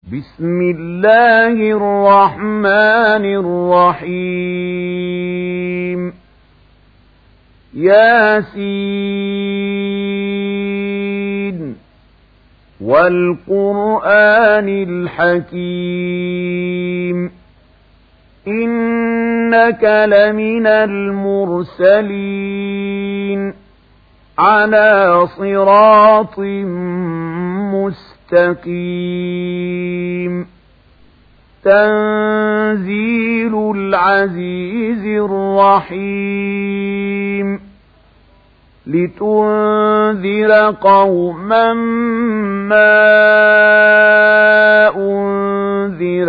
بسم الله الرحمن الرحيم ياسين والقرآن الحكيم إنك لمن المرسلين على صراط مستقيم تنزيل العزيز الرحيم لتنذر قوما ما أنذر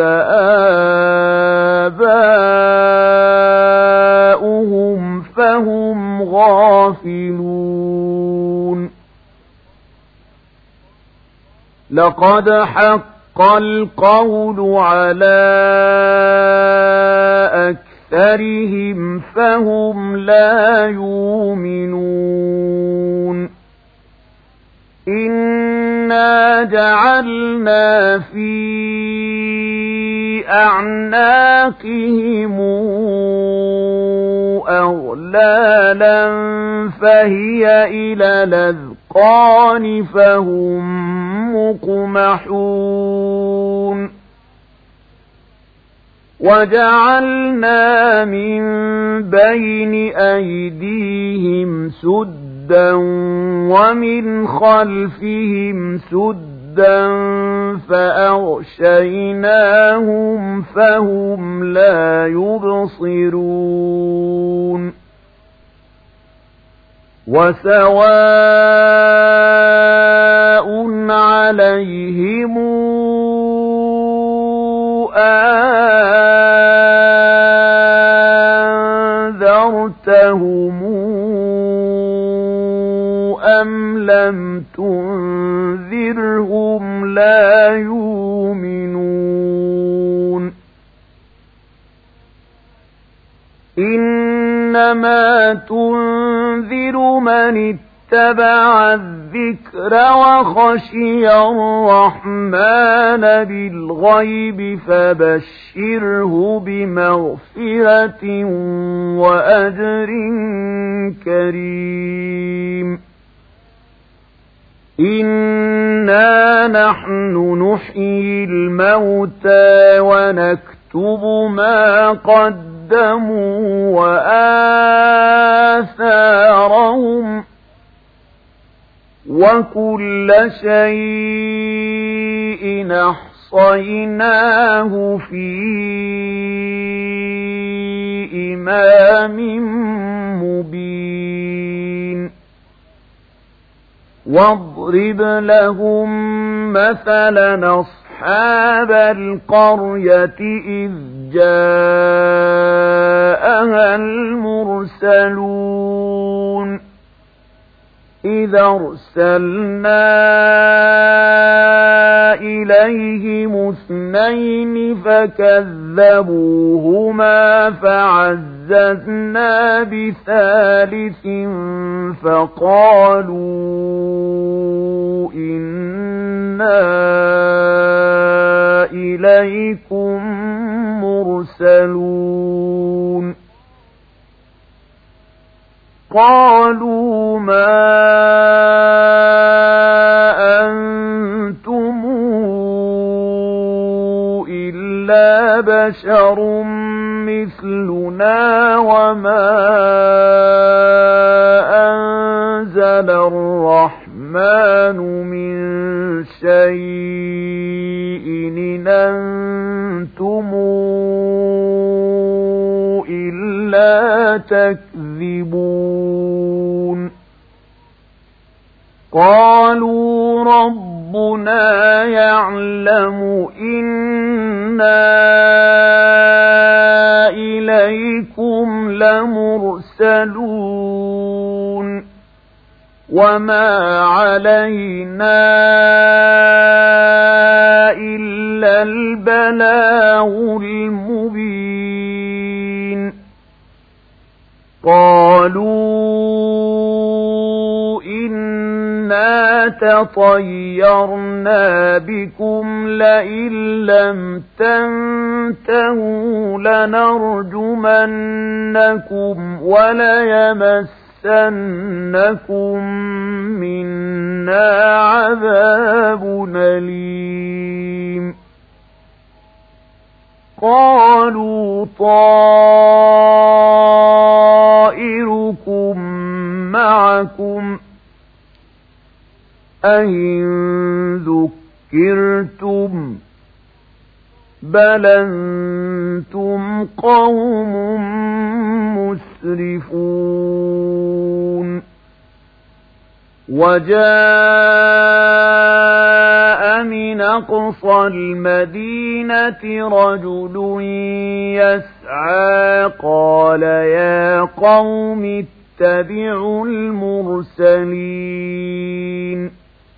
آباؤهم فهم غافلون لقد حق القول على أكثرهم فهم لا يؤمنون إنا جعلنا في أعناقهم أغلالا فهي إلى الأذقان فهم مقمحون وجعلنا من بين أيديهم سدا ومن خلفهم سدا فأغشيناهم فهم لا يبصرون وسواء عليهم أنذرتهم أم لم تنذرهم لا يؤمنون إنما تنذر من اتبع الذكر وخشي الرحمن بالغيب فبشره بمغفرة وأجر كريم إنا نحن نحيي الموتى ونكتب ما قدموا وآثارهم وكل شيء أحصيناه في إمام مبين واضرب لهم مثلا أصحاب القرية إذ جاءها المرسلون إذا أرسلنا إليهم اثنين فكذبوهما فعززنا بثالث فقالوا إنا إليكم مرسلون قالوا ما أنتم إلا بشر مثلنا وما أنزل الرحمن من شيء إن أنتم إلا تكذبون قالوا ربنا يعلم إنا إليكم لمرسلون وما علينا إلا البلاغ المبين قالوا إن إِنَّا تَطَيَّرْنَا بِكُمْ لَئِن لَّمْ تَنتَهُوا لَنَرْجُمَنَّكُمْ وَلَيَمَسَّنَّكُم مِّنَّا عَذَابٌ أَلِيمٌ قَالُوا طَائِرُكُم مَّعَكُمْ أَئِن ذُكِّرْتُم بَلْ أَنتُمْ قَوْمٌ مُّسْرِفُونَ وَجَاءَ مِنْ أَقْصَى الْمَدِينَةِ رَجُلٌ يَسْعَىٰ قَالَ يَا قَوْمِ اتَّبِعُوا الْمُرْسَلِينَ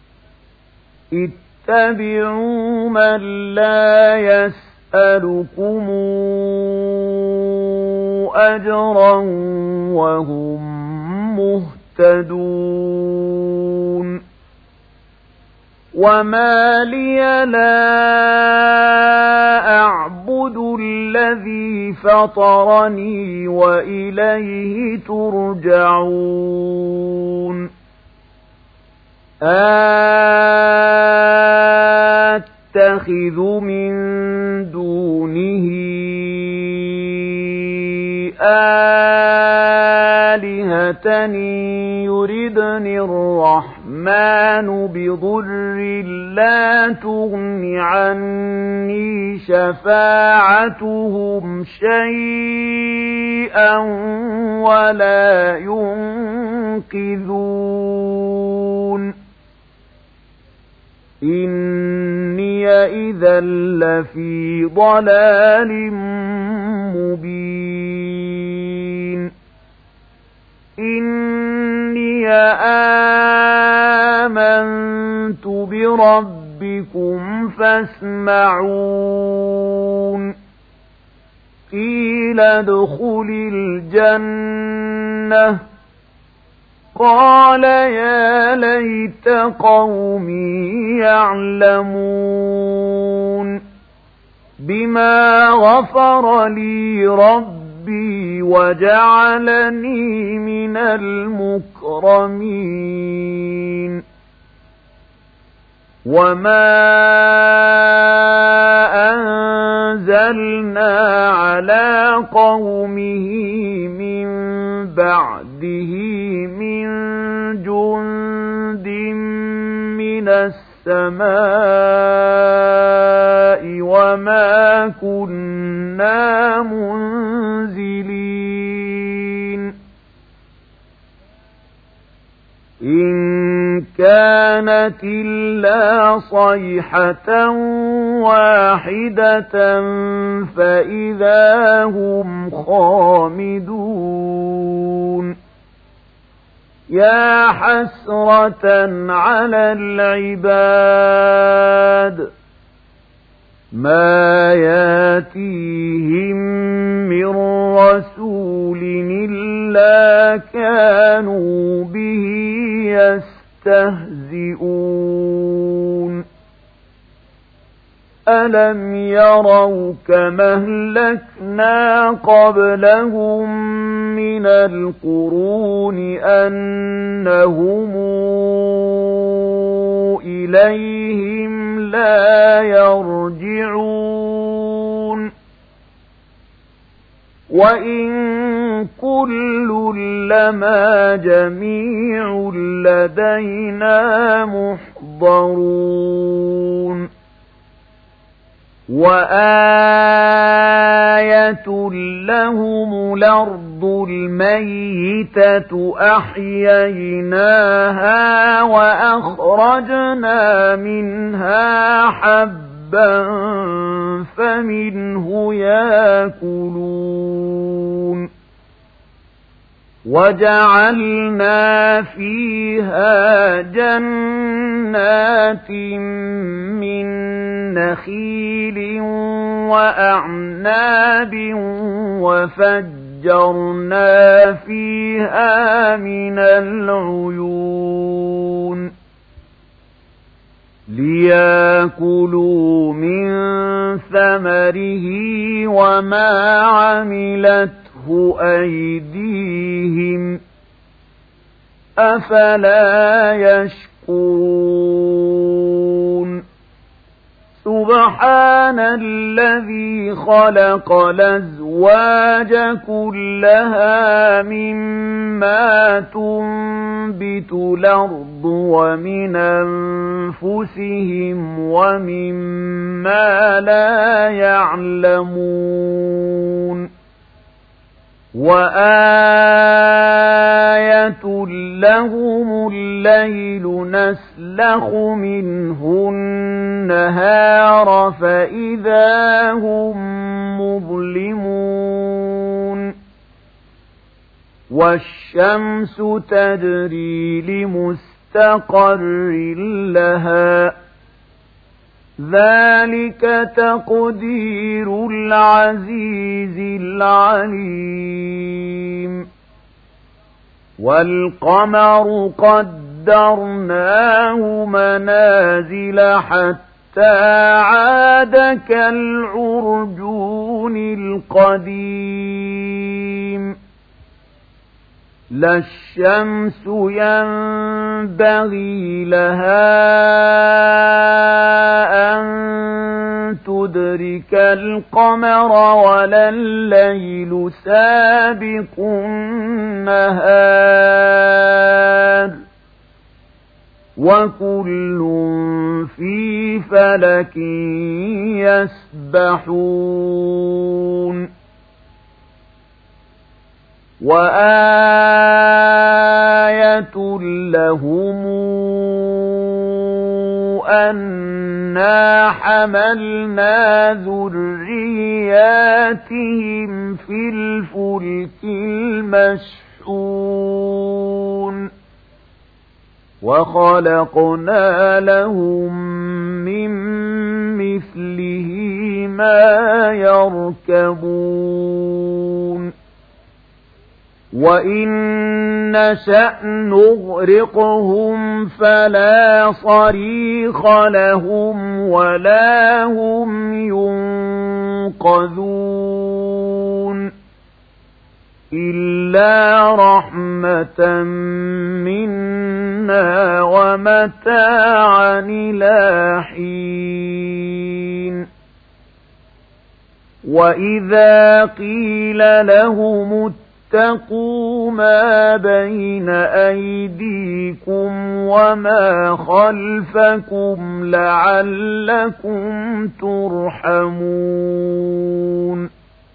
اتَّبِعُوا مَن لَّا يَسْأَلُكُمْ أَجْرًا وَهُم مُّهْتَدُونَ وَمَا لِيَ لَا أَعْبُدُ الَّذِي فَطَرَنِي وَإِلَيْهِ تُرْجَعُونَ أَتَّخِذُ مِن دُونِهِ آلِهَةً يُرِدْنِ الرَّحْمَٰنُ بِضُرٍّ لَّا تُغْنِ عَنِّي شَفَاعَتُهُمْ شَيْئًا وَلَا يُنقِذُونِ إِنِّي إِذًا لَّفِي ضَلَالٍ مُّبِينٍ إِنِّي آمَنتُ بِرَبِّكُمْ فَاسْمَعُونِ قِيلَ ادْخُلِ الْجَنَّةَ قَالَ يَا لَيْتَ قَوْمِي يَعْلَمُونَ بِمَا غَفَرَ لِي رَبِّي وَجَعَلَنِي مِنَ الْمُكْرَمِينَ وَمَا أَنزَلْنَا عَلَىٰ قَوْمِهِ مِن بَعْدِهِ مِن جُندٍ مِّنَ السَّمَاءِ وَمَا كُنَّا مُنزِلِينَ إِن كَانَتْ إِلَّا صَيْحَةً وَاحِدَةً فَإِذَا هُمْ خَامِدُونَ يَا حَسْرَةً عَلَى الْعِبَادِ مَا يَأْتِيهِم مِّن رَّسُولٍ إِلَّا كَانُوا بِهِ يَسْتَهْزِئُونَ أَلَمْ يَرَوْا كَمَا أَهْلَكْنَا قَبْلَهُم مِّنَ الْقُرُونِ أَنَّهُمْ إِلَيْهِمْ لَا يَرْجِعُونَ وَإِن كُلٌّ لَّمَا جَمِيعٌ لَّدَيْنَا مُحْضَرُونَ وَآيَةٌ لَّهُمُ الْأَرْضُ الْمَيِّتَةُ أَحْيَيْنَاهَا وَأَخْرَجْنَا مِنْهَا حَبًّا فَمِنْهُ يَأْكُلُونَ وَجَعَلْنَا فِيهَا جَنَّاتٍ مِّن نَّخِيلٍ وَأَعْنَابٍ وَفَجَّرْنَا فِيهَا مِنَ الْعُيُونِ ليأكلوا من ثمره وما عملته أيديهم أفلا يشكرون سبحان الذي خلق الأزواج كلها مما تنبت الأرض ومن أنفسهم ومما لا يعلمون وآية لهم الليل نسلخ منه النهار فإذا هم مظلمون والشمس تجري لمستقر لها ذلك تقدير العزيز العليم والقمر قدرناه منازل حتى عاد كالعرجون القديم لا الشمس ينبغي لها أن تدرك القمر ولا الليل سابق النهار وكل في فلك يسبحون وآية لهم أنا حملنا ذرياتهم في الفلك المشحون وخلقنا لهم من مثله ما يركبون وإن نشأ نغرقهم فلا صريخ لهم ولا هم ينقذون إلا رحمة منا ومتاعا إلى حين وإذا قيل لهم اتقوا ما بين أيديكم وما خلفكم لعلكم ترحمون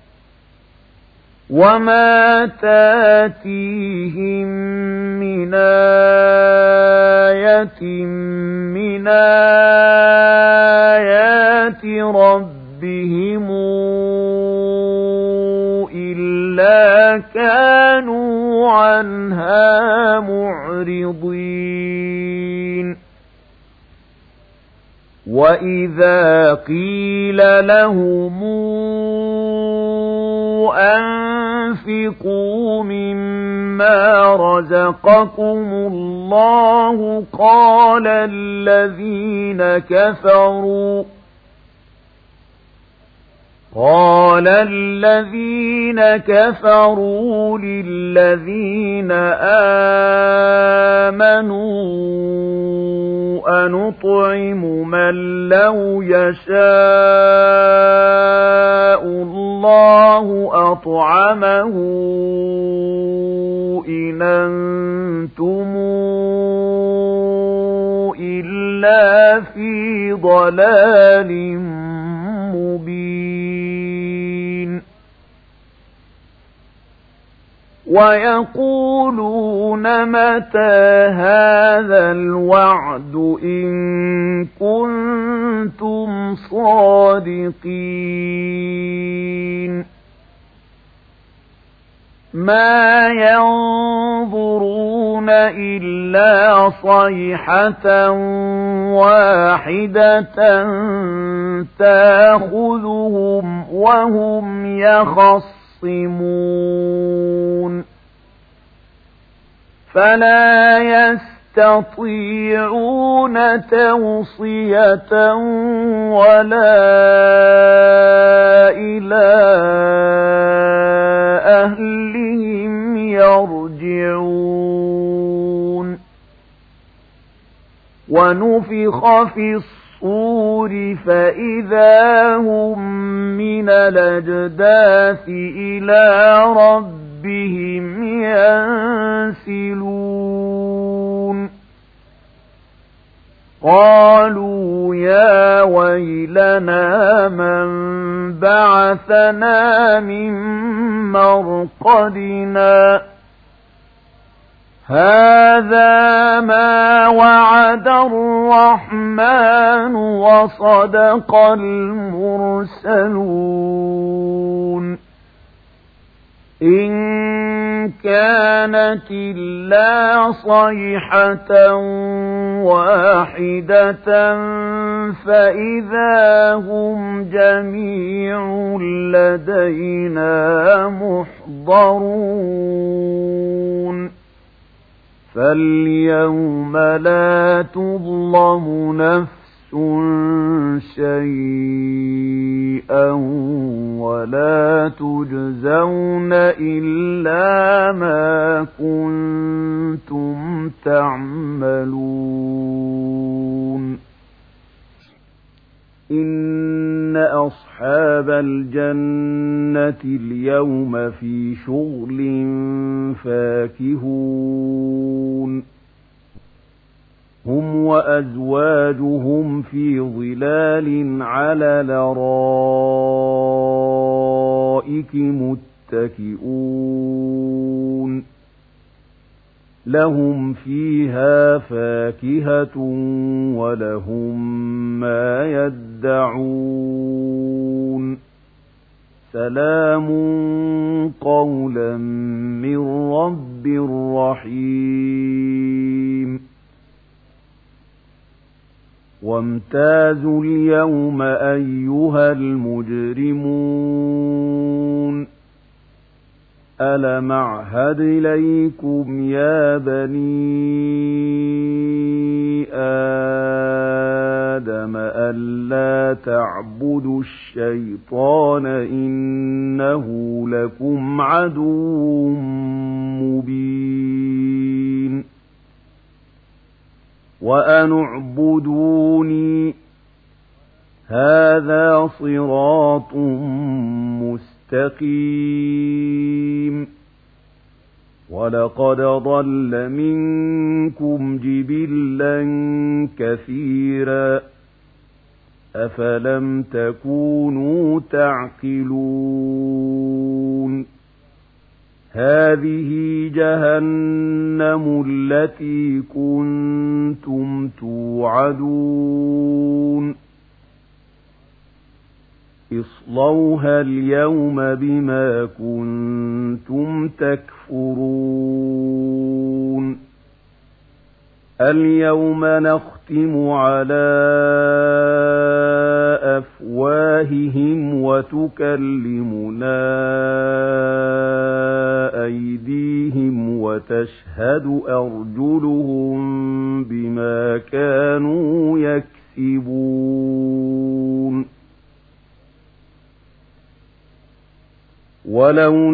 وما تاتيهم من آية من آيات ربهم إلا كانوا عنها معرضين وإذا قيل لهم أنفقوا مما رزقكم الله قال الذين كفروا للذين آمنوا أنطعم من لو يشاء الله أطعمه إن أنتم إلا في ضلال مبين ويقولون متى هذا الوعد إن كنتم صادقين ما ينظرون إلا صيحة واحدة تأخذهم وهم يخصمون فلا يستطيعون توصية ولا إلى أهلهم يرجعون ونفخ في الصور فإذا هم من الأجداث إلى ربهم ينسلون قالوا يا ويلنا من بعثنا من مرقدنا هذا ما وعد الرحمن وصدق المرسلون إن كانت إلا صيحة واحدة فإذا هم جميع لدينا محضرون فاليوم لا تظلم نفس شيئا ولا تجزون إلا ما كنتم تعملون إن أصحاب الجنة اليوم في شغل فاكهون هم وأزواجهم في ظلال على الأرائك متكئون لهم فيها فاكهة ولهم ما يدعون سلام قولا من رب رحيم وامتازوا اليوم أيها المجرمون ألم أعهد إليكم يا بني آدم ألا تعبدوا الشيطان إنه لكم عدو مبين وأن اعبدوني هذا صراط مستقيم ولقد ضل منكم جبلا كثيرا أفلم تكونوا تعقلون هذه جهنم التي كنتم توعدون اصلوها اليوم بما كنتم تكفرون اليوم نختم على أفواههم وتكلمنا أيديهم وتشهد أرجلهم بما كانوا يكسبون ولو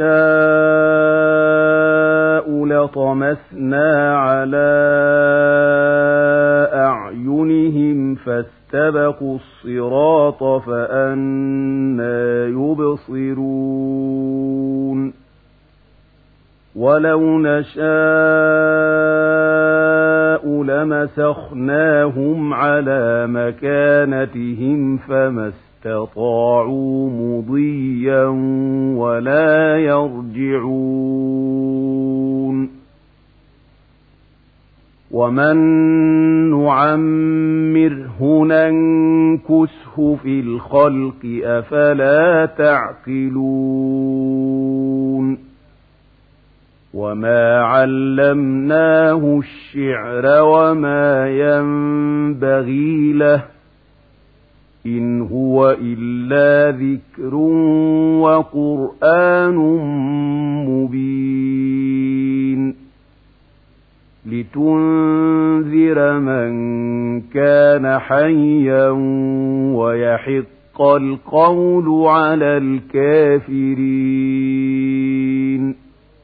نشاء لطمسنا على أعينهم فاستبقوا الصراط فأنى يبصرون ولو نشاء لمسخناهم على مكانتهم فما استطاعوا مضيا ولا يرجعون ومن نعمره ننكسه في الخلق أفلا تعقلون وما علمناه الشعر وما ينبغي له إن هو إلا ذكر وقرآن مبين لتنذر من كان حيا ويحق القول على الكافرين.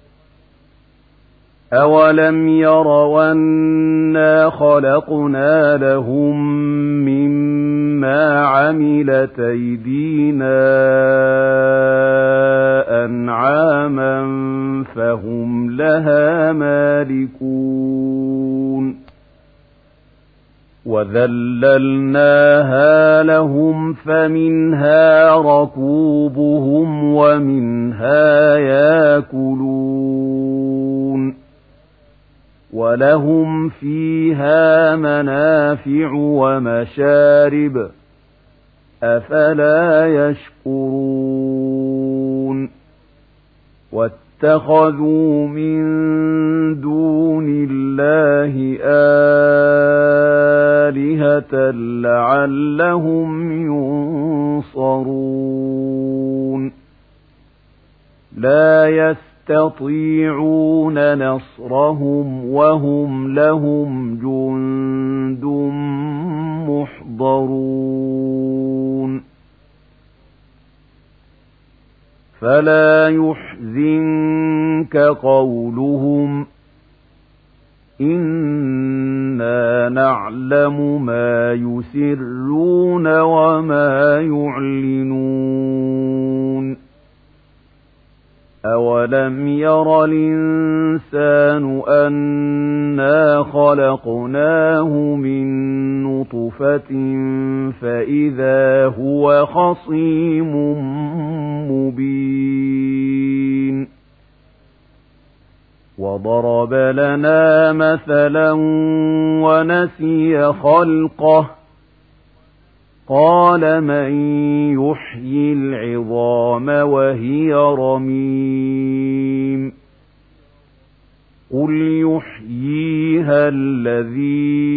أولم يروا أنا خلقنا لهم مما عملت أيدينا أنعاما فهم لها مالكون وذللناها لهم فمنها ركوبهم ومنها ياكلون ولهم فيها منافع ومشارب أفلا يشكرون واتخذوا من دون الله آلهة لعلهم ينصرون لا يستطيعون نصرهم وهم لهم جند محضرون فلا يحزنك قولهم إنا نعلم ما يسرون وما يعلنون أولم ير الإنسان أنا خلقناه من نطفة فإذا هو خصيم مبين وضرب لنا مثلا ونسي خلقه قال من يحيي العظام وهي رميم قل يحييها الذي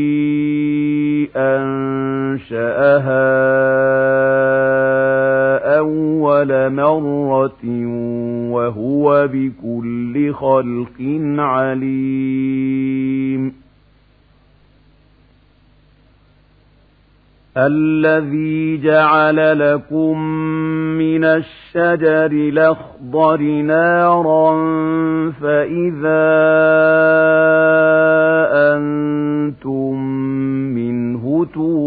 أنشأها أول مرة وهو بكل خلق عليم الذي جعل لكم من الشجر الأخضر نارا فإذا أنتم منه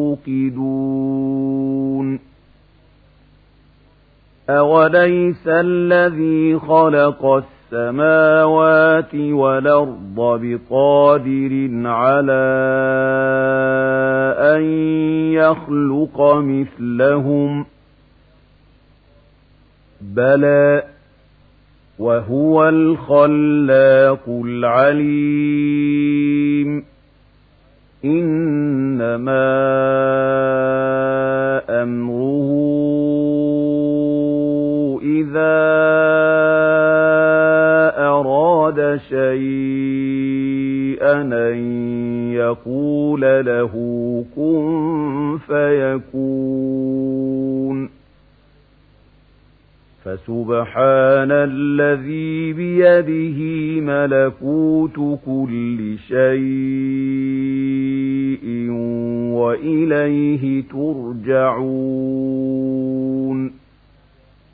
توقدون أوليس الذي خلق السماوات والأرض بقادر على أن يخلق مثلهم بلى وهو الخلاق العليم إنما أمره إذا أراد شيئا أن يقول له كن فيكون فسبحان الذي بيده ملكوت كل شيء وإليه ترجعون